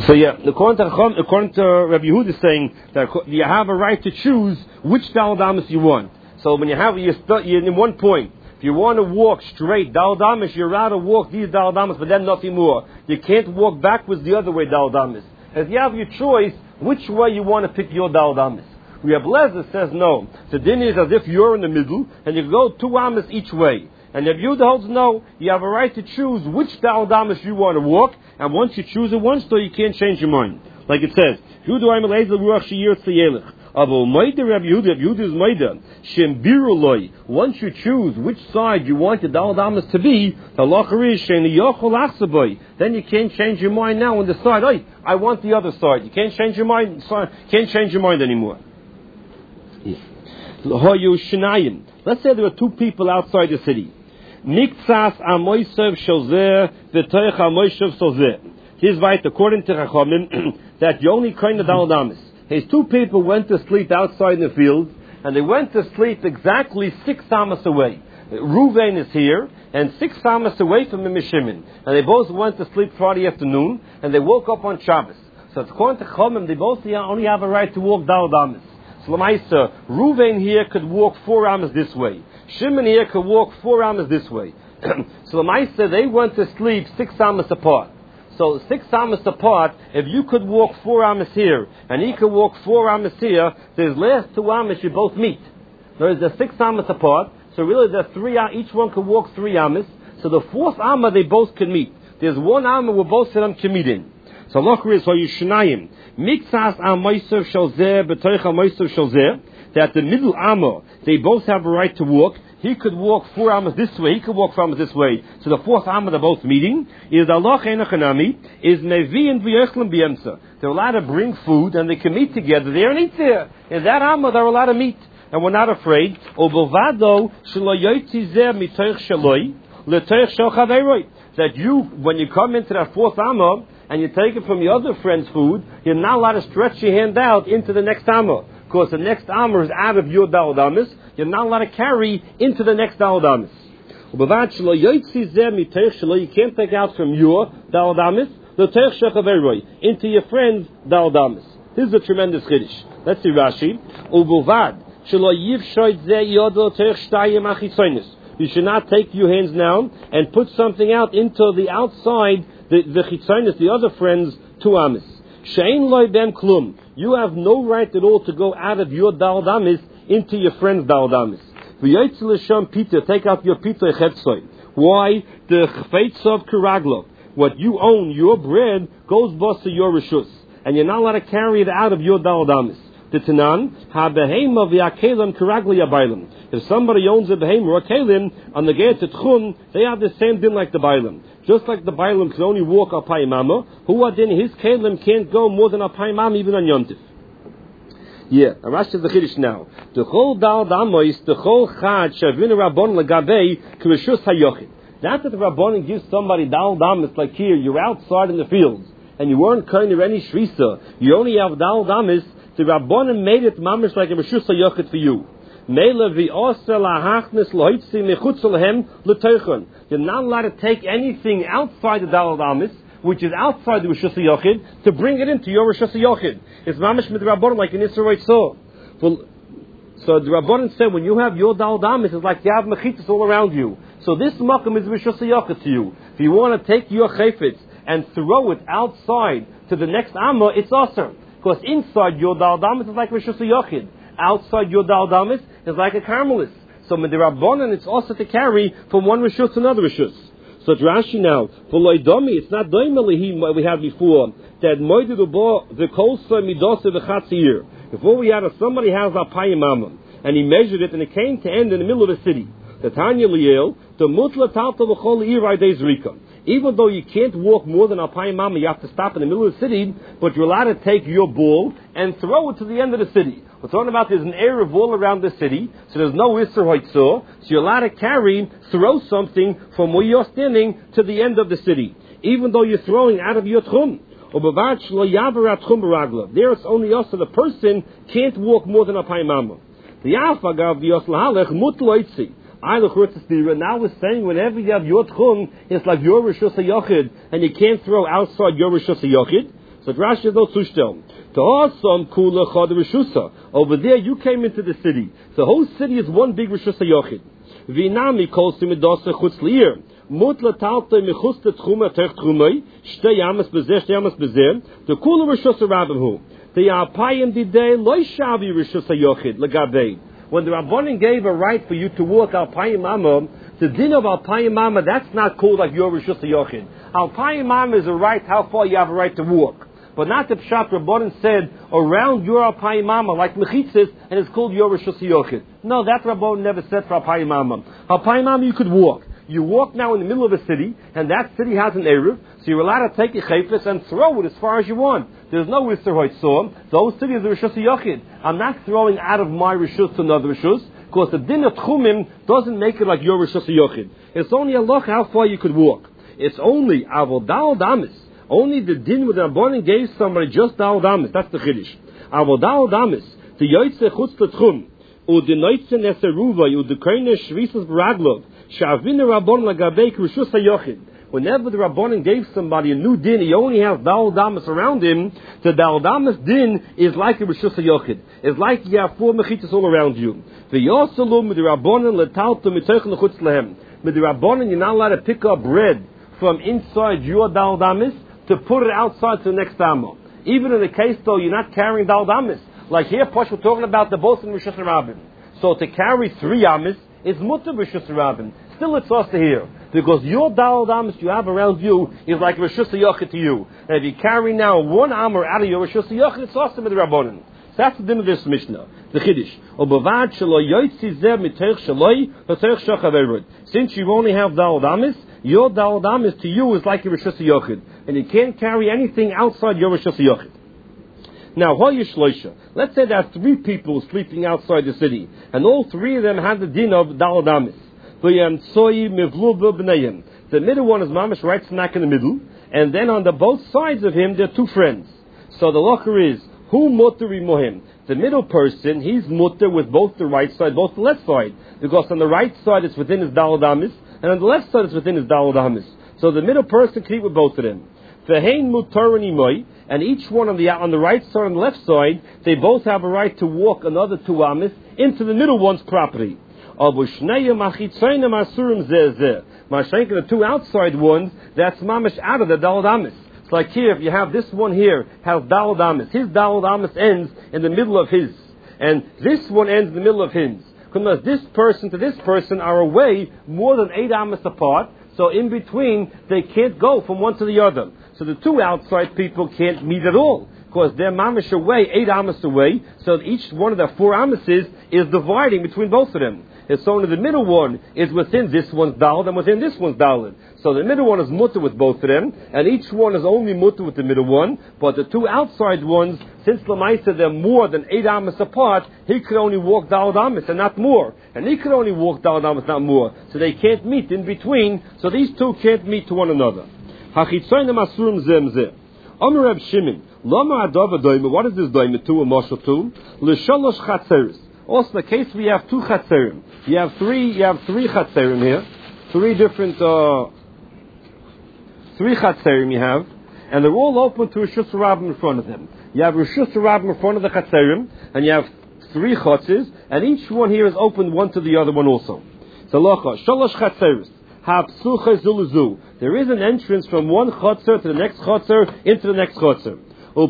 So according to Rabbi Yehuda is saying that you have a right to choose which Daled Amos you want. So when you're in one point, if you want to walk straight Daled Amos, you're allowed to walk these Daled Amos, but then nothing more. You can't walk backwards the other way Daled Amos. As you have your choice, which way you want to pick your Daled Amos. We have Lezer says no. The din is as if you're in the middle and you go 2 Amos each way. And if Yehuda holds no, you have a right to choose which Daled Amos you want to walk, and once you choose it once, though, you can't change your mind. Like it says, once you choose which side you want the Daled Amos to be, then you can't change your mind now and decide, I want the other side. You can't change your mind, anymore. Let's say there are 2 people outside the city. He's right, according to Chachamim, that you only kind of Daled Amos. His 2 people went to sleep outside in the field, and they went to sleep exactly 6 Amos away. Ruvain is here, and 6 Amos away from him is Shimon. And they both went to sleep Friday afternoon, and they woke up on Shabbos. So according to Chachamim, they both only have a right to walk Daled Amos. So Lamaisa, Ruvain here could walk 4 Amos this way. Shimon here could walk 4 Amos this way. So Lamaisa, they went to sleep 6 Amos apart. So 6 Amos apart, if you could walk 4 Amos here, and he could walk 4 Amos here, there's last 2 Amos you both meet. There's the 6 Amos apart, so really there's 3, each one could walk 3 Amos, so the 4th Amma they both can meet. There's 1 Amma where both of them can meet in. So Lochri is Yishnayim. Miktsas Amoisav Shalzeh, B'toich Amoisav Shalzeh, that the middle Amma, they both have a right to walk. He could walk 4 Amos this way, he could walk 4 Amos this way. So the 4th Amma they're both meeting. Is Allah Enochanami, is Nevi and V'yechlim B'yemsa. They're allowed to bring food and they can meet together there and eat there. In that Amma they're allowed to meet. And we're not afraid. Obovado Shelo Yotzi Zeh Mitoich Shaloi, L'toich Shel Chaveroi. That you, when you come into that 4th Amma, and you take it from your other friend's food, you're not allowed to stretch your hand out into the next Amma. Because the next Amma is out of your Daled Amos. You're not allowed to carry into the next Daled Amos. You can't take out from your Daled Amos into your friend's Daled Amos. This is a tremendous Chiddush. Let's see Rashi. You should not take your hands now and put something out into the outside, the chitzonis, the other friends, 2 Amos. Shein loy ben klum. You have no right at all to go out of your Daled Amos into your friend's Daled Amos. V'yotzi l'sham pita, take out your pita chetzoy. Why? The chfetz of karaglov. What you own, your bread, goes boss to your reshus. And you're not allowed to carry it out of your Daled Amos. The Tanan, ha-behema v'yakelim karagli yabaylim. If somebody owns a behema or a kelim, on the Geit Tchun, they have the same din like the Bailim. Just like the Bailim can only walk al Payimama, who are then his kelim can't go more than al Payimama even on Yontif. Yeah, Rashi says the Chiddush now. The whole Daled Amos, the whole Chad, Shavin Rabbon Legabei, Krishus HaYochid. Not that the Rabbonin gives somebody Daled Amos like here, you're outside in the fields, and you weren't kind of any Shrisa, you only have Daled Amos, the Rabbonin made it mamish like a Rishus HaYochid for you. You're not allowed to take anything outside the Daled Amos, which is outside the Rishus HaYochid, to bring it into your Rishus HaYochid. It's mamish with the Rabbonin like in Yisrael saw. So the Rabbonin said, when you have your Daled Amos, it's like you have mechitzas all around you. So this makom is Rishus HaYochid to you. If you want to take your chayfetz and throw it outside to the next Amma, it's awesome. Because inside your Daled Amos is like Rishus HaYochid. Outside your Daled Amos is like a Carmelis. So with the Rabbanan, it's also to carry from one Rishus to another Rishus. So it's Rashi now. For Loidomi, it's not Doimelihi what we had before. That Moididubo, the Kolsa Midose V'chatzir. Before we had somebody has a Payimama, and he measured it, and it came to end in the middle of the city. The Tanya Liel, the Mutla Talta V'chol Irai Deis Rika. Even though you can't walk more than a Payimama, you have to stop in the middle of the city, but you're allowed to take your ball and throw it to the end of the city. We're talking about there's an area of all around the city, so there's no Isser Hoitzor, so you're allowed to throw something from where you're standing to the end of the city, even though you're throwing out of your Tchum. There it's only us, so the person can't walk more than a Payimama. Now we're saying whenever you have your Tchum, it's like your Rishus HaYochid, and you can't throw outside your Rishus HaYochid. So Rashi is no Zustellung. Over there you came into the city. The whole city is one big Rishus HaYochid. V'inami kol simidasa chutz li'ir. Mut l'talta michus t'tchuma tech tchumai. Shtei yamas bezeh, shtei yamas bezeh. The kula Rishus HaRabim hu. The Alpayim didei loy shavi Rishus HaYochid l'gabei. When the Rabbanim gave a right for you to walk Alpayim Amma, the din of Alpayim Amma, that's not called like your Rishus HaYochid. Alpayim Amma is a right, how far you have a right to walk. But not the Pshat Rabbanan said around your Alpayim Amma, like Mechitzis, and it's called your Rishus HaYochid. No, that Rabbanan never said for Alpayim Amma. Alpayim Amma you could walk. You walk now in the middle of a city, and that city has an Eruv, so you're allowed to take your chayfetz and throw it as far as you want. There's no Isser Hoitzom. The whole city is a Rishus HaYochid. I'm not throwing out of my Rishus to another Rishus, because the din of Tchumim doesn't make it like your Rishus HaYochid. It's only a loch how far you could walk. It's only Avodal Damis. Only the din with the Rabbanan gave somebody just Dal Damis. That's the Chiddush. Avodal Damis. The Yoitze Chutz L'Tchum. U the Noitze Neseruvay. U the Koine Shvisas Baraglov. Shavin Rabbanan Lagabei Rishus HaYochid. Whenever the Rabbanan gave somebody a new din, he only has Dal Damas around him. The Dal Damas din is like a Rishus HaYochid. It's like you have 4 mechitas all around you. The Yosalum with the Rabbanan Letalta Mitochen L'Chutz Lehem. With the Rabbanan, you're not allowed to pick up bread from inside your Dal Damas to put it outside to the next Damo. Even in the case, though, you're not carrying Dal Damas. Like here, Posh, we're talking about the both in Rishus HaRabim. So to carry 3 Amis is Mutter Rishus HaRabim. Still it's us to hear. Because your Dal Damas you have around you is like Rishus HaYochid to you. And if you carry now 1 Amor out of your Rishus HaYochid, it's awesome with the Rabbanan. So that's the din of this Mishnah. The Chiddush. Since you only have Dal Damas, your Dal Damas to you is like your Rishus HaYochid. And you can't carry anything outside your Rishus HaYochid. Now, let's say there are 3 people sleeping outside the city, and all 3 of them had the din of Dal Damas. The middle one is mamish right smack in the middle, and then on the both sides of him there are 2 friends. So the locker is who mutter imohim. The middle person, he's mutter with both the right side, both the left side, because on the right side it's within his Dal Damas, and on the left side it's within his Dal Damas. So the middle person can eat with both of them. Vehein mutter and each one on the right side and the left side, they both have a right to walk another 2 amis into the middle one's property. The 2 outside ones, that's mamish out of the Dal Damas. It's like here, if you have this one here, has Dal Damas. His Dal Damas ends in the middle of his. And this one ends in the middle of his. Because this person to this person are away more than 8 amas apart. So in between, they can't go from one to the other. So the 2 outside people can't meet at all. Because they're mamish away, 8 amas away. So each one of the 4 amases is dividing between both of them. It's only the middle one is within this one's daled and within this one's daled. So the middle one is mutter with both of them, and each one is only mutter with the middle one. But the 2 outside ones, since Lamaisa they're more than 8 amas apart, he could only walk daled amas and not more, and he could only walk daled amas not more. So they can't meet in between. So these 2 can't meet to one another. Hachitzoyim asurim zemzeh. Amar Reb Shimon, lama adava doime. What is this doime to a mashal to? L'shalosh chatzeres. Also, in the case we have 2 chatzerim. You have 3 chatzerim here. 3 different 3 chatzerim you have, and they're all open to Rishus HaRabim in front of them. You have Rishus HaRabim in front of the chatzerim, and you have 3 chatzes, and each one here is open one to the other one also. So locha shalosh chatzeres. There is an entrance from one chotzer to the next chotzer into the next chotzer.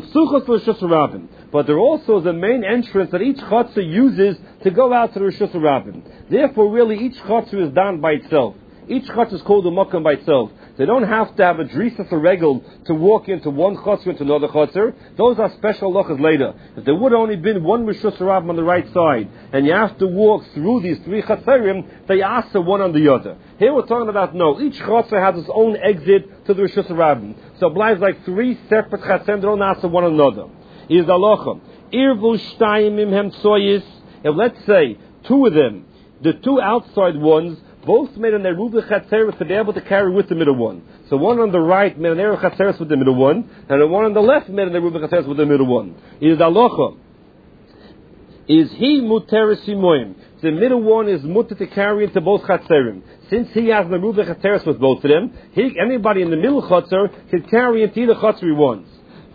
But there also is a main entrance that each chotzer uses to go out to the Rishus HaRabim. Therefore, really, each chotzer is down by itself. Each chotzer is called a makam by itself. They don't have to have a drisas or regel to walk into one chotzer into another chotzer. Those are special lochas later. If there would only been one Rishus HaRabim on the right side, and you have to walk through these 3 chatzerim, they asa one on the other. Here we're talking about no. Each chotzer has its own exit to the Rishus HaRabim. So it lies like 3 separate chatzerim, they don't asa one another. Is the locha irvu shtayim imhem tsoyis. If let's say 2 of them, the 2 outside ones, both made an eruv chatzeres to be able to carry with the middle one. So one on the right made an eruv chatzeres with the middle one, and the one on the left made an eruv chatzeres with the middle one. Is the locha is he muteres simoim. The middle one is mutter to carry into both chatzerim. Since he has an eruv chatzeres with both of them, anybody in the middle chatzer can carry into either chatzer he wants.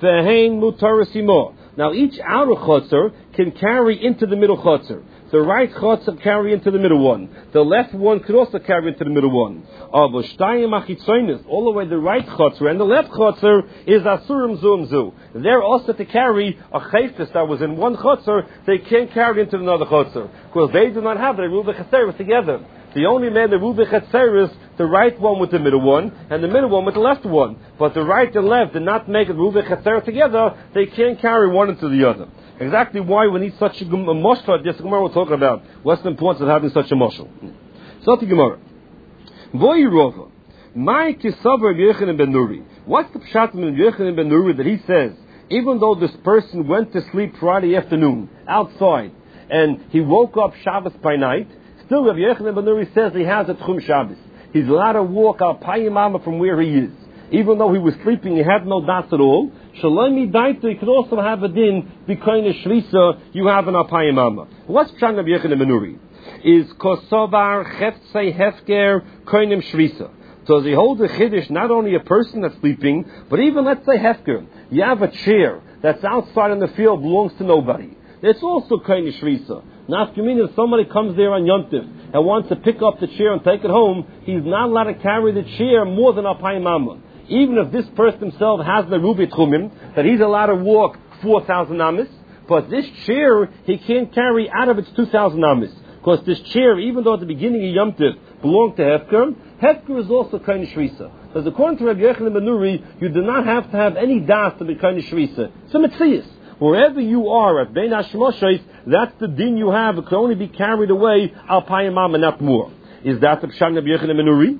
Ve'hein mutarisimo. Now each outer chotzer can carry into the middle chotzer. The right chotzer carry into the middle one. The left one could also carry into the middle one. All the way the right chotzer and the left chotzer is asurim zu. They're also to carry a chayfis that was in one chotzer. They can't carry into another chotzer because they do not have the Ruva Chaseris together. The only man the Ruva Chaseris, the right one with the middle one and the middle one with the left one. But the right and left did not make a Ruva Chaser together. They can't carry one into the other. Exactly why we need such a moshel. This Gemara we're talking about. What's the importance of having such a moshel? So the Gemara. Voyirova. My kisavar Yochanan ben Nuri. What's the pshat in Yochanan ben Nuri that he says, even though this person went to sleep Friday afternoon outside and he woke up Shabbos by night, still Rabbi Yochanan ben Nuri says he has a Tchum Shabbos. He's allowed to walk al Payimama from where he is. Even though he was sleeping, he had no dots at all. Shalom Daita, he could also have a din, B'koine Shrisa, you have an Alpayimama. What's Pshat Rabbi Yochanan ben Nuri? Is Kosovar Cheftzei Hefker Koinem Shrisa. So as he holds a Chiddush, not only a person that's sleeping, but even, let's say, Hefker. You have a chair that's outside in the field, belongs to nobody. It's also Koine Shrisa. Now, if somebody comes there on Yom Tov and wants to pick up the chair and take it home, he's not allowed to carry the chair more than Alpayimama. Even if this person himself has the Rubi Tchumim, that he's allowed to walk 4,000 amis, but this chair he can't carry out of its 2,000 amis. Because this chair, even though at the beginning of Yom Tov belonged to Hefker is also kind of Shrisa. Because according to Rabbi Yochanan ben Nuri, you do not have to have any das to be kind of Shrisa. It's a Metzias. Wherever you are at Bein HaShmoshes, that's the din you have. It can only be carried away al Payimam and not more. Is that the Pshat Rabbi Yochanan ben Nuri?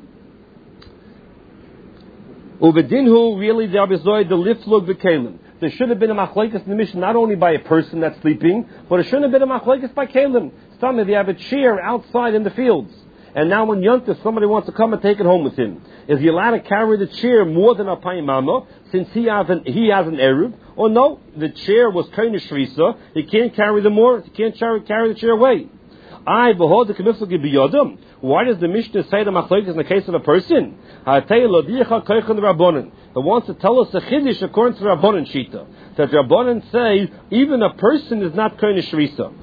Uvedinhu, really, the Abizoy, the liflug v'kelim. There should have been a machlekes in the mission, not only by a person that's sleeping, but it shouldn't have been a machlekes by kelim. Some if you have a chair outside in the fields, and now when Yontif, somebody wants to come and take it home with him, is he allowed to carry the chair more than a payimama, since he has an eruv? Or no, the chair was kind of shrisa, he can't carry the more, he can't carry the chair away. Why does the Mishnah say the machlokes in the case of a person? It wants to tell us a chiddush according to Rabbanan Shita. That Rabbanan say even a person is not koine shrisa.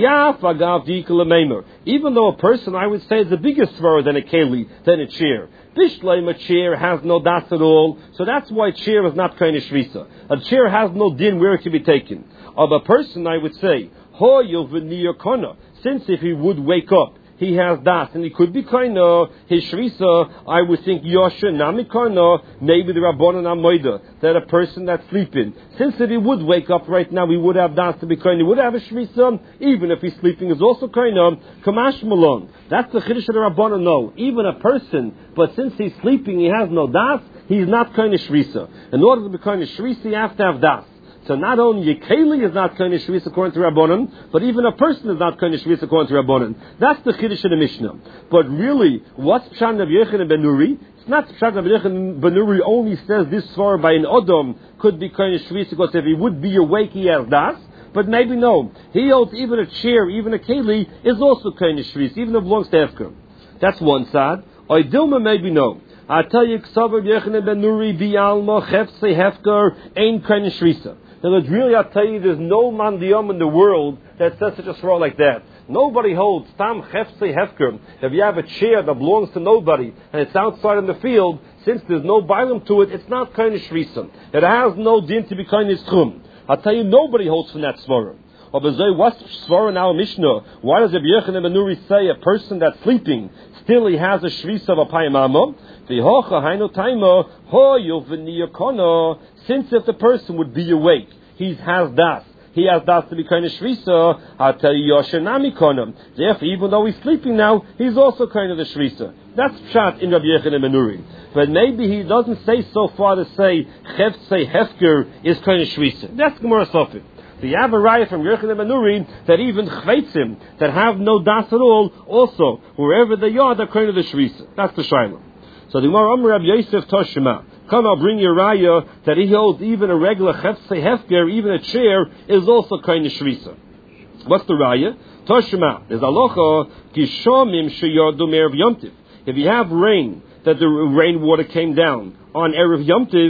Even though a person, I would say, is a bigger svara than a keli, than a chair. Bishleim, a chair has no das at all, so that's why chair is not koine shrisa. A chair has no din where it can be taken. Of a person, I would say, since if he would wake up, he has das, and he could be kaina, his shrisa, I would think yosha nami kaina, maybe the rabbanan amoida, that a person that's sleeping, since if he would wake up right now, he would have das to be kaina, he would have a shrisa, even if he's sleeping is also kaina, kamash malon. That's the chiddush of the rabbanan, no. Even a person, but since he's sleeping, he has no das, he's not kaina shrisa. In order to be kaina shrisa, you have to have das. So not only a keli is not koine shvis according to Rabbanan, but even a person is not koine shvis according to Rabbanan. That's the chiddush of the Mishnah. But really, what's Pshat Rabbi Yochanan ben Nuri? It's not Pshat Rabbi Yochanan ben Nuri only says this far by an Odom could be koine shvis because if he would be awake he has das. But maybe no. He holds even a chair, even a keli is also koine shvis, even if it belongs to Hefker. That's one side. Or Dilma maybe no. I tell you, Ksav Rabbi Yochanan ben Nuri bi'alma chefse Hefker ain't koine shrisa. In other words, really, I'll tell you, there's no mandiyam in the world that says such a svara like that. Nobody holds tam chefse hefker. If you have a chair that belongs to nobody and it's outside in the field, since there's no bailam to it, it's not kind of shrisan. It has no din to be kind of schum. I'll tell you, nobody holds from that svara. Or what's svara in our Mishnah? Why does Rabbi Yochanan ben Nuri say a person that's sleeping still he has a shrisa of a payimama? Since if the person would be awake, he has das to be kind of shrisa. I'll tell you, Yoshanami konam. Therefore, even though he's sleeping now, he's also kind of the shrisa. That's pshat in Rabbi Yochanan ben Nuri. But maybe he doesn't say so far to say cheftzei hefker is kind of shrisa. That's Gemara Sofit. So you have a raya from Yochanan ben Nuri that even chveitzim that have no das at all, also wherever they are, they're kind of the shrisa. That's the shayla. So the Gemara Amar Rabbi Yosef Toshima. Come, I'll bring you a raya that he holds even a regular cheftzei hefker, even a chair, is also kind of shrisa. What's the raya? Toshima is alocha kishomim sheyordu me'erev Yom Tiv. If you have rain, that the rainwater came down on erev Yom Tiv,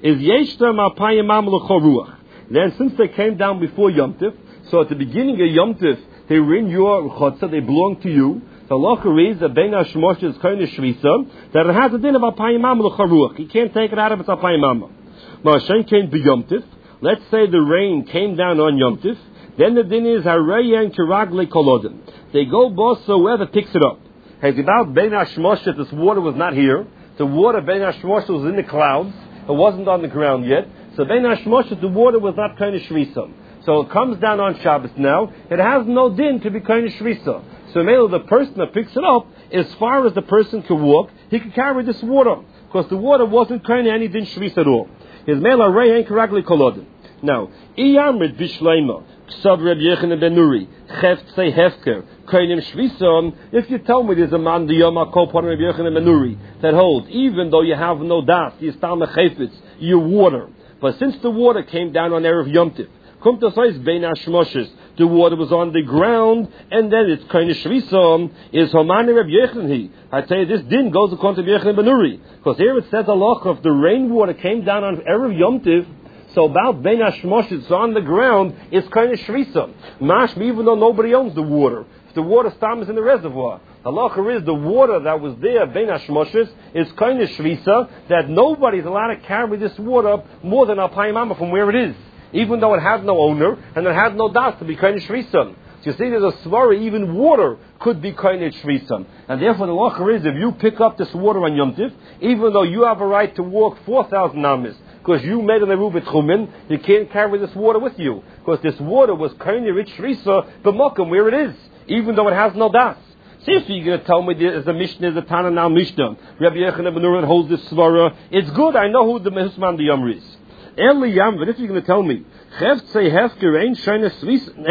is Yeshtam Apayim Mam L'Choruach. Then since they came down before Yom Tif, so at the beginning of Yom Tif, they were in your Chotza, they belong to you. The halacha is that Bein HaShmosh is kind of Shvisa, that it has a din of Apayim Mam L'Choruach. You can't take it out of its Apayim Mam. Ma'ashen came be Yom Tif. Let's say the rain came down on Yom Tif. Then the din is Harayan Kiragle Kolodim. They go boss, so whoever picks it up. Has about Bein HaShmosh, this water was not here. The water Bein HaShmosh was in the clouds. It wasn't on the ground yet. So Bein HaShmosh, the water was not kind of Shvisa. So it comes down on Shabbos now. It has no din to be kind of Shvisa. So maybe the person that picks it up, as far as the person can walk, he can carry this water. Because the water wasn't kind of any din Shvisa at all. His male array ain't correctly kolodim. Now, Iyamrid Bishleima, Ksav Reb Yechanan ben Nuri, Cheft Say Hefker, Kainim Shvisa. If you tell me there's a man, the Yom HaKol Reb Yechanan ben Nuri, that holds, even though you have no das, you stam chayfetz, you water. But since the water came down on Erev Yom Tif, come to say Bein HaShmoshes, the water was on the ground, and then it's kind of Shvisa, is Homani Reb Yechanan. I tell you, this din goes according to Reb Yechanan ben Nuri. Because here it says Allah, if the rainwater came down on Erev Yom Tif, so about Bein HaShmoshes, it's on the ground, it's kind of Shvisa. Mashma, even though nobody owns the water. If the water stam is in the reservoir. Halacha is the water that was there, Bein HaShmoshes, is kind of Shvisa, that nobody's allowed to carry this water more than Alpayim Amma from where it is. Even though it has no owner, and it has no das to be kind of Shvisa. So you see, there's a svara, even water could be kind of Shvisa. And therefore the halacha is, if you pick up this water on Yom Tif, even though you have a right to walk 4,000 amis, because you made an eruv b'tchumin, you can't carry this water with you. Because this water was kind of rich Shvisa, b'mokum, where it is, even though it has no das. See if you're going to tell me there's a Mishnah, there's a Tana now Mishnah. Rabbi Yechanan ben Nuri holds this svara. It's good, I know who the Mehusman the Yomri is. Eli Yam, but if you're going to tell me, Cheft say Hefker ain't kind of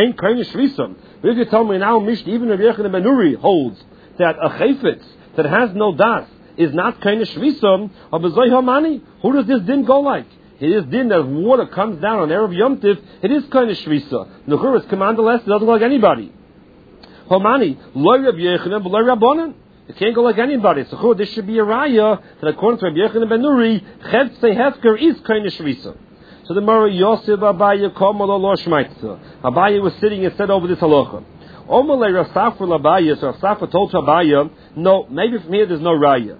Shvisa. But if you tell me now Mishnah, even Rabbi Yechanan ben Nuri holds that a chayfetz that has no das is not kind of Shvisa, of a Zoy who does this din go like? It is din that water comes down on Erev Yom Tif, it is kind of Shvisa. Nuchur is commandless, it doesn't go like anybody. Homani, loy Rabbi Yechanan, but loy Rabbanan. It can't go like anybody. So this should be a raya that according to Rabbi Yechanan ben Nuri, Cheft say Hefker is kind of Shvisa. So the Mara Yosef Abaye Komal Allah Shmaitza. Abaye was sitting and said over this halacha. Omalei Rav Safra Abaye, so Rav Safra told to Abaye, no, maybe from here there's no raya.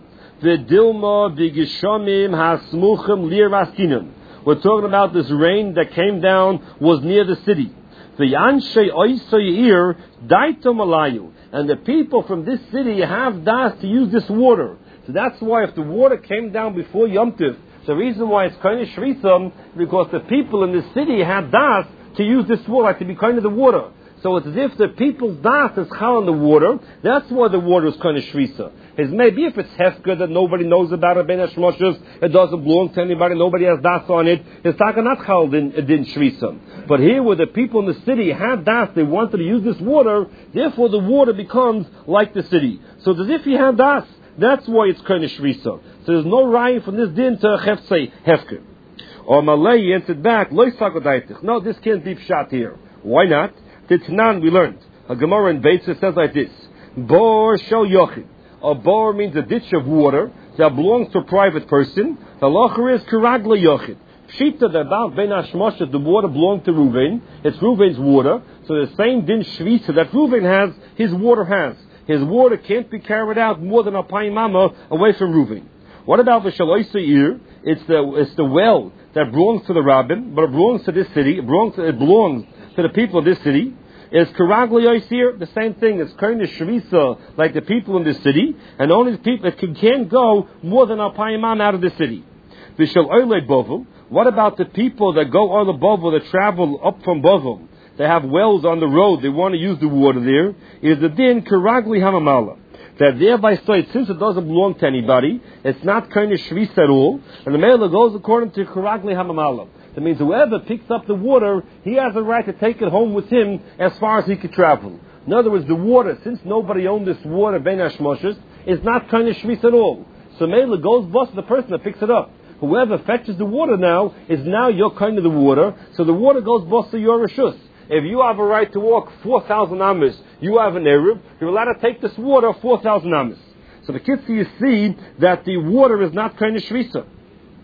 V'dilma v'gishomim hasmuchim lir maskinim. We're talking about this rain that came down was near the city. V'yanshei oisayir daitom alayu. And the people from this city have das to use this water. So that's why if the water came down before Yom Tif, the reason why it's kind of Shvisa, because the people in the city had das to use this water, like to be kind of the water. So it's as if the people's das is chal in the water. That's why the water is kind of Shvisa. It's maybe if it's hefker that nobody knows about it, Bein HaShmoshes, it doesn't belong to anybody, nobody has das on it, it's not chal in Shvisa. But here where the people in the city had das, they wanted to use this water, therefore the water becomes like the city. So it's as if you had das. That's why it's kind of Shvisa. So there's no raya from this din to say hefker. Or Malay answered back, no, this can't be pshat here. Why not? Titnan we learned. A Gemara in Beitz says like this: Bor shel yochid. A bor means a ditch of water that belongs to a private person. The locher is kiragla yochid. Pshita that about Bein HaShmoshes, the water belonged to Reuven. It's Reuven's water. So the same din shvisa that Reuven has, his water has. His water can't be carried out more than a payim mama away from Reuven. What about the Shaloy Seir? It's the well that belongs to the rabbin, but it belongs to this city. It belongs to the people of this city. It's Karagli Yosir, the same thing. It's kind of Shvisa, like the people in this city, and only the people that can't go more than a payimam out of the city. Vishal Oile Bovel. What about the people that go on the Bovel, that travel up from Bovel? They have wells on the road. They want to use the water there. Is the din Karagli Hamamala. That thereby said, since it doesn't belong to anybody, it's not kind of Shvisa at all, and the Mela goes according to Karagli Hamamala. That means whoever picks up the water, he has a right to take it home with him as far as he could travel. In other words, the water, since nobody owned this water, Bein HaShmoshes, is not kind of shvis at all. So Mela goes bus the person that picks it up. Whoever fetches the water now is now your kind of the water, so the water goes bus to your reshus. If you have a right to walk 4,000 amas, you have an eruv, you're allowed to take this water 4,000 amas. So the kids you see that the water is not kind of shvisa.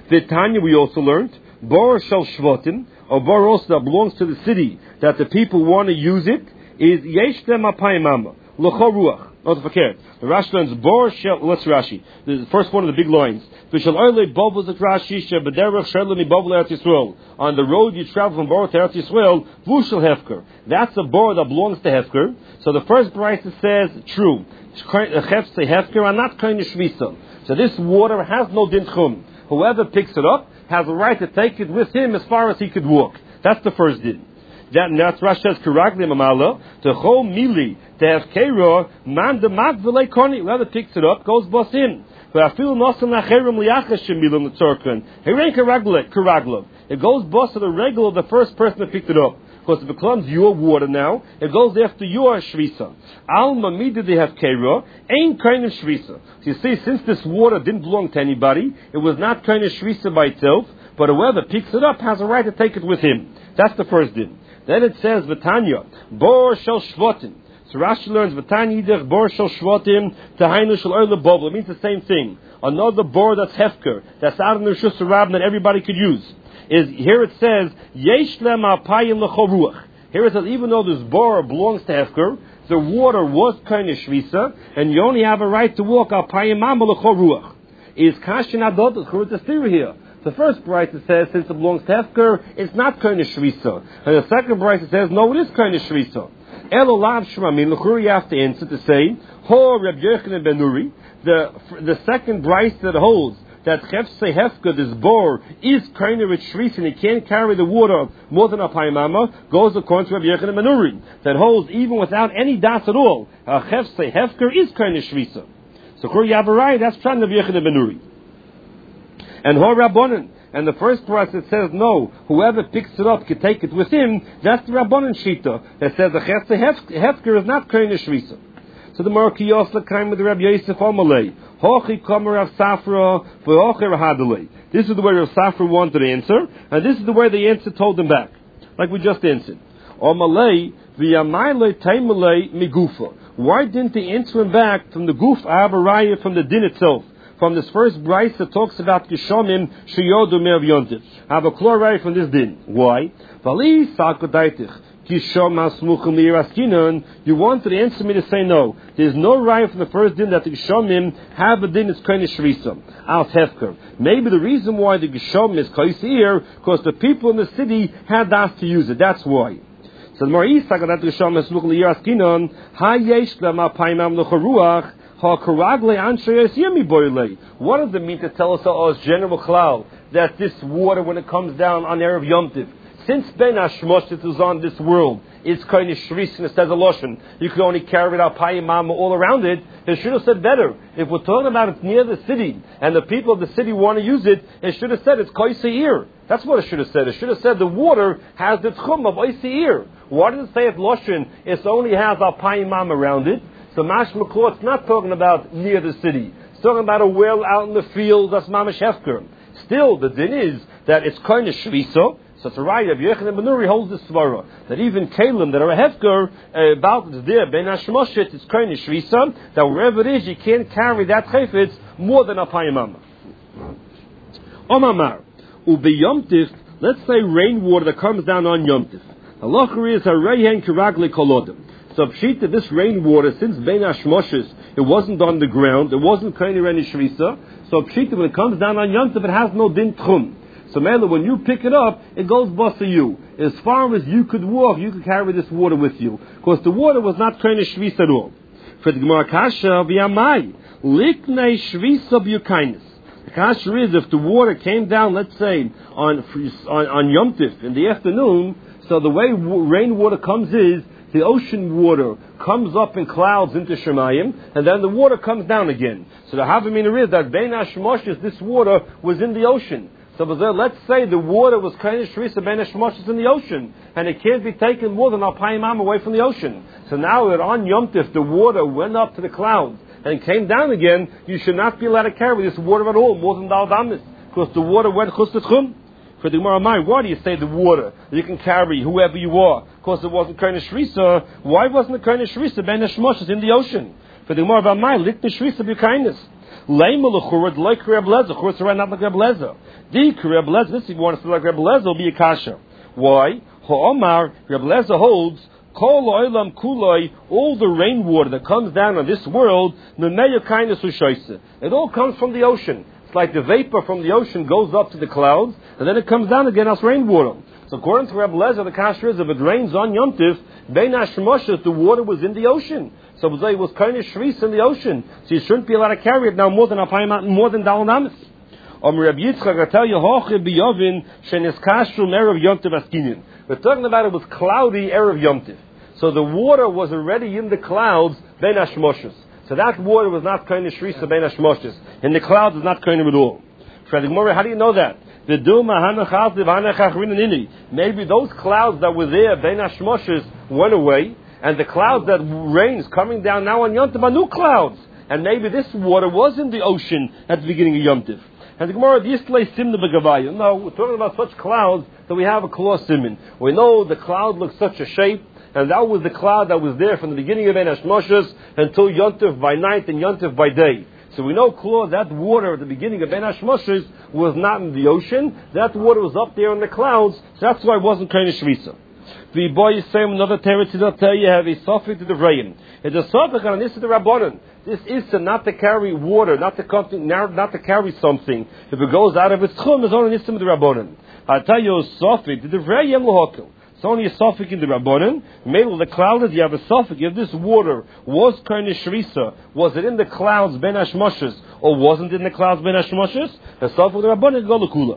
Vitanya, we also learned, Bor Shel Shvatim, a bor also that belongs to the city, that the people want to use it, is Yesh Lem Apayim Amma, L'cho Ruach. Not verkehrt. The Rashi learns Bor Shel, let's Rashi. The first one of the big lines. V'shel Oile Bobos at Rashi, Shebederach Shelemi Bobol Eretz Yisrael. On the road you travel from Bor to Eretz Yisrael, Vushel Hefker. That's a bor that belongs to Hefker. So the first brayta says, true. Hefse Hefker are not kind of Shvisa. So this water has no din chum. Whoever picks it up has a right to take it with him as far as he could walk. That's the first din. That's Rashi says Karagli Mamala to Chol Mili to have Kero Man the Magvele Koni. Whoever picks it up goes bus in. But I feel Nosan Nacherim Liachashim Milam the Turkan. Herein Karagla. It goes bus to the regular of the first person that picked it up. Because it becomes your water now, it goes after your shvisa. Alma mida they have kero, ain't kind of shvisa. So you see, since this water didn't belong to anybody, it was not kind of shvisa by itself, but whoever picks it up has a right to take it with him. That's the first din. Then it says, V'tanya, Bor Shel Shvatim. So Rashi learns, V'tanya Yidech, Bor Shel Shvatim, Tahainu Shel Oile Bobel. It means the same thing. Another bor that's hefker, that's out in the Rishus Rabbin that everybody could use. Is here it says, Yesh Lem Apayim L'cho Ruach. Here it says, even though this bor belongs to hefker, the water was kind of shvisa, and you only have a right to walk Apayim Amma L'cho Ruach. Is Kashin Adot, it's a theory here. The first brayta says, since it belongs to Hefker, it's not kind of shvisa. And the second brayta says, no, it is kind of shvisa. Elolav Shmamin, you have to answer to say, Ho Reb Yochanan ben Nuri, the second brayta that holds that Hefse Hefker, this bor, is kind of shvisa, and it can't carry the water more than a paimama, goes according to Reb Yochanan ben Nuri, that holds even without any das at all, Hefse Hefker is kind of shvisa. So you have a right, that's trying to Reb Yochanan ben Nuri. And Hor Rabbanan, and the first part that says no, whoever picks it up can take it with him, that's the Rabbanan Shita, that says the Chesed Hefker is not Koine Shvisa. So the Markiyos came with the Rabbi Yosef Amalei, Hochi Komer Rav Safra, V'hochi Rahadalei. This is the way Rav Safra wanted to answer, and this is the way the answer told him back, like we just answered. Amalei, V'yamayle Taimalei Migufa. Why didn't they answer him back from the Guf Avaraya, from the din itself? From this first brayta that talks about Kishomim Sheyodu Me'av Yontif. I have a chloride from this din. Why? You wanted to answer me to say no. There's no right from the first din that the Kishomim have a din is kind of shvisa. Al Hefker. Maybe the reason why the Kishomim is kaisir because the people in the city had asked to use it. That's why. So the Marisa got that Kishomim is smuchim liraskinon. Ha yesh lema paimam lecharuach. What does it mean to tell us as general klal that this water, when it comes down on Erev Yom Tiv, since Ben Hashmosh that is on this world, it's kind of shris and it says a loshen, you can only carry it out payimama all around it. It should have said better. If we're talking about it's near the city and the people of the city want to use it, it should have said it's koiseir. That's what it should have said. It should have said the water has the tchum of oiseir. Why does it say at loshen it only has a payimama around it? So Mashma Klo, it's not talking about near the city. It's talking about a well out in the field, that's Mamash Hefker. Still, the din is that it's kind of shvisa. So it's a right of Yochanan ben Nuri holds this svara. That even Kalim that are a Hefker, about it's there, Ben Hashmoshet, it's kind of shvisa. That wherever it is, you can't carry that chayfetz more than a payimama. Omamar, Ubi Yom Tif, let's say rainwater that comes down on Yom Tif. Halacha is a Rehen Kiragli Kolodim. So Pshita, this rainwater, since Bein Hashmoshes, it wasn't on the ground, it wasn't kind of any shvisa. So Pshita, when it comes down on Yom Tov, it has no din tchum. So Mela, when you pick it up, it goes basa you. As far as you could walk, you could carry this water with you, because the water was not kind of shvisa at all. For the Gemara Kasha v'yamai liknei shvisa b'yukainis. The Kasha is if the water came down, let's say on Yom Tov in the afternoon. So the way rainwater comes is, the ocean water comes up in clouds into Shemayim, and then the water comes down again. So the Havamina is that Bein Hashmoshes, this water was in the ocean. So let's say the water was kind of shvisa Bein Hashmoshes in the ocean, and it can't be taken more than al payimam away from the ocean. So now that on Yom Tif the water went up to the clouds and came down again, you should not be allowed to carry this water at all, more than Dal Damis, because the water went chus t'chum. For the Gemara, why do you say the water you can carry whoever you are? Because it wasn't kind of shrisa. Why wasn't it kind of shrisa? Ben Hashmoshes in the ocean. For the Gemara, litni shrisa b'kindness. Leima l'churah like Reb Lezer. Churah Sarai not like Reb Lezer. Di Reb Lezer. This, if you want to say like Reb Lezer, will be a kasha. Why? Ha'omar Reb Lezer holds Kol oilam kuloi, all the rainwater that comes down on this world, it all comes from the ocean. It's like the vapor from the ocean goes up to the clouds, and then it comes down again as rainwater. So according to Reb Lezer, the kasher is if it rains on Yom Tiv, Bein HaShemoshes, the water was in the ocean. So it was kind of shris in the ocean. So you shouldn't be allowed to carry it now more than Dal Namis. Reb Yitzchak, I tell you, we're talking about it was cloudy Erev Yom Tiv. So the water was already in the clouds, Bein HaShemoshes. So that water was not kind of shrisa Bein HaShemoshes. In the clouds is not kind of at all. How do you know that? Maybe those clouds that were there, Bein HaShemoshes, went away, and the clouds that rains coming down now on Yom Tiv are new clouds. And maybe this water was in the ocean at the beginning of Yom Tiv. And the Gemara, no, we're talking about such clouds that we have a claw siman. We know the cloud looks such a shape, and that was the cloud that was there from the beginning of Bein HaShemoshes until Yom Tiv by night and Yom Tiv by day. So we know claw, that water at the beginning of Bein HaShemoshes was not in the ocean. That water was up there in the clouds, so that's why it wasn't kind of shvisa. The boy is saying another territory to tell you have a suffix to the vrayim. It's a suffix on this is the rabbanon. This is to not to carry water, not to carry something. If it goes out of its chum, it's only nissim the rabbanon. I tell you a suffix to the vrayim lohokil. It's only a suffix in the rabbanon. Maybe the cloud is you have a suffix. If this water was kind of shrisa, was it in the clouds Bein HaShemoshes or wasn't in the clouds Bein HaShemoshes? The suffix of the rabbanon go l'kula.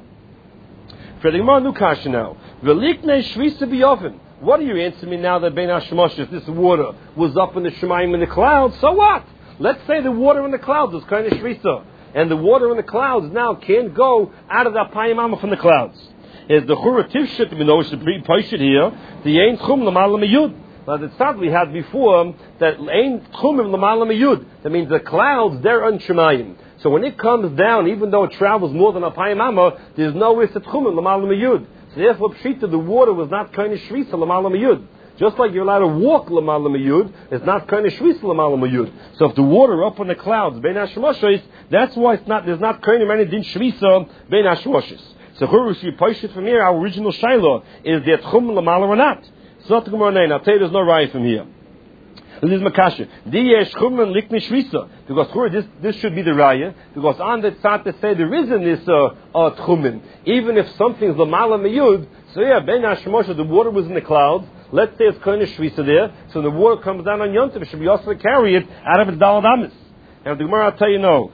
For the Gemara, new kasha now. V'liknei shrisa b'yovin. What do you answer me now that Bein HaShemoshes, this water, was up in the Shemayim in the clouds? So what? Let's say the water in the clouds is kind of shvisa, and the water in the clouds now can't go out of that payimama from the clouds. Is the chura tivshit we know should be posted here? The ain't chum l'malam yud. Now the tzad we had before that ain't chum l'malam yud. That means the clouds they're on Shemayim. So when it comes down, even though it travels more than a payimama, there's no risk at chum l'malam yud. So therefore, pshita the water was not kind of shvisa l'malam yud. Just like you're allowed to walk l'malam yud, it's not kind of shvis l'malam yud. So if the water up on the clouds, Bein HaShemoshes, that's why it's not. There's not kind of any din shvisa Bein HaShemoshes. So we push it from here. Our original shaila is there tchum l'malam or not. It's not the Gemara name. I'll tell you, there's no raya from here. This is makasha. Diyesh chum likni shvisa because this should be the raya because on the tzad they say there isn't this tchumin. Even if something's l'malam yud, so yeah, Bein HaShemoshes, the water was in the clouds. Let's say it's kind of shvisa there, so the water comes down on Yom Tov, it should be also to carry it out of its dalad amis. And the Gemara will tell you no.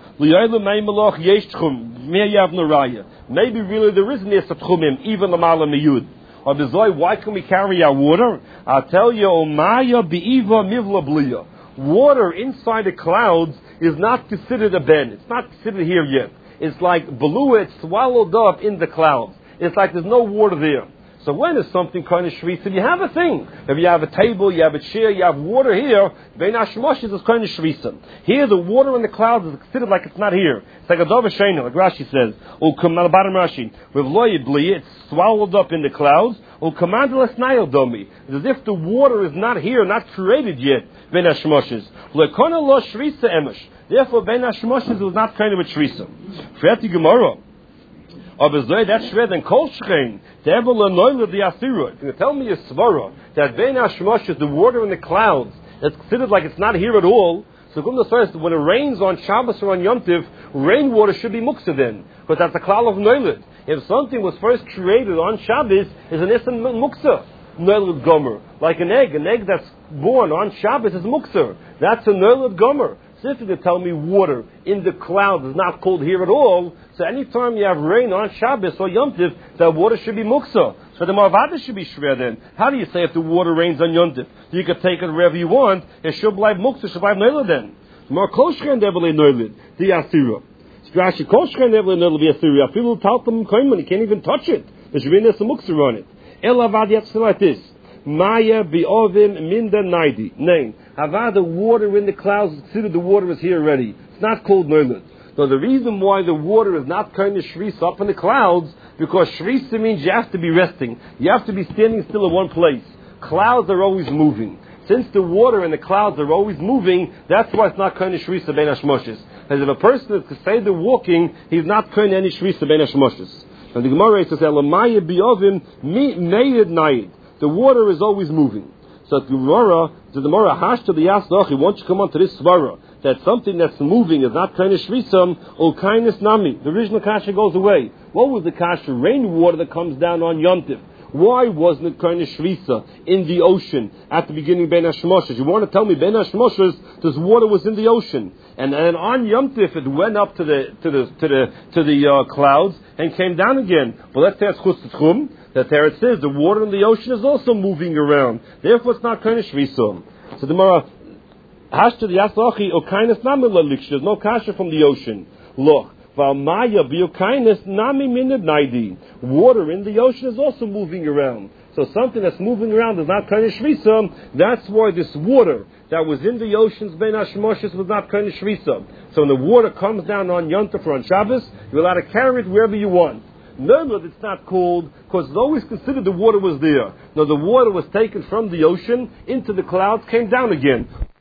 Maybe really there isn't this tchumim, even the malam miyud. Or bezoi, why can we carry our water? I'll tell you, Omaya be'iva mivla bliya. Water inside the clouds is not considered a ben. It's not considered here yet. It's like balua, it's swallowed up in the clouds. It's like there's no water there. So when is something kind of shvisa? You have a thing. If you have a table, you have a chair, you have water here, Bein HaShemoshes is kind of shvisa. Here, the water in the clouds is considered like it's not here. It's like a dova sheina, like Rashi says. O come on the bottom Rashi. With lo yibli, it's swallowed up in the clouds. O command l'snayel domi. It's as if the water is not here, not created yet. Bein HaShemoshes. Lekona lo shvisa emesh. Therefore, Bein HaShemoshes was not kind of a shvisa. Frati Gemara. That's shred and kol shchein. Can you tell me a svara that Bein HaShemoshes, the water in the clouds, is considered like it's not here at all? So when it rains on Shabbos or on Yom Tiv, rainwater should be muksa then, because that's a klal of noiled. If something was first created on Shabbos, is an ism muksa. Noiled gomer, like an egg that's born on Shabbos is muksa. That's a noiled gomer. So if you could tell me water in the clouds is not cold here at all, so anytime you have rain on Shabbos or Yom Tiv, that water should be muksa. So the marvada should be shver then. How do you say if the water rains on Yom Tiv? You could take it wherever you want, it should be muksa, should be noiled then. More koshchen devele noiled, the asira. Rashi koshchen devele noiled, the asira. People tell them koyman, you can't even touch it. There should be a muksa on it. Elavad yet like this. Maya bi'ovim minda naidi. Name. Hava the water in the clouds, consider the water is here already. It's not called noiled. So the reason why the water is not kind of shvisa up in the clouds, because shvisa means you have to be resting. You have to be standing still in one place. Clouds are always moving. Since the water and the clouds are always moving, that's why it's not kind of shvisa Bein HaShemoshes. As if a person is Keseder walking, he's not kohen any shrisa ben hashmoshes. And the Gemara says, Elamaya biovim meyed nayid. The water is always moving. So the Gemara hashta the yasdochi. Once you come onto this svara, that something that's moving is not kind of shrisam or kindness nami. The original kasha goes away. What was the kasha? Rainwater that comes down on Yom Tiv. Why wasn't it kind of shrisa in the ocean at the beginning Ben Hashmoshes? You want to tell me Ben Hashmoshes, this water was in the ocean, and on Yom Tif it went up to the clouds and came down again. Well, let's say it's Chus Tchum, that there it says the water in the ocean is also moving around. Therefore, it's not kind of shrisam. So the Mara Hashta the Yasachi or kindness namila liksha. There's no kasha from the ocean. Look. Water in the ocean is also moving around. So something that's moving around is not kind of shrisam. That's why this water that was in the oceans ben hashmoshes was not kind of shrisam. So when the water comes down on Yom Tov or on Shabbos, you're allowed to carry it wherever you want. None of it's not cold because it's always considered the water was there. No, the water was taken from the ocean into the clouds, came down again.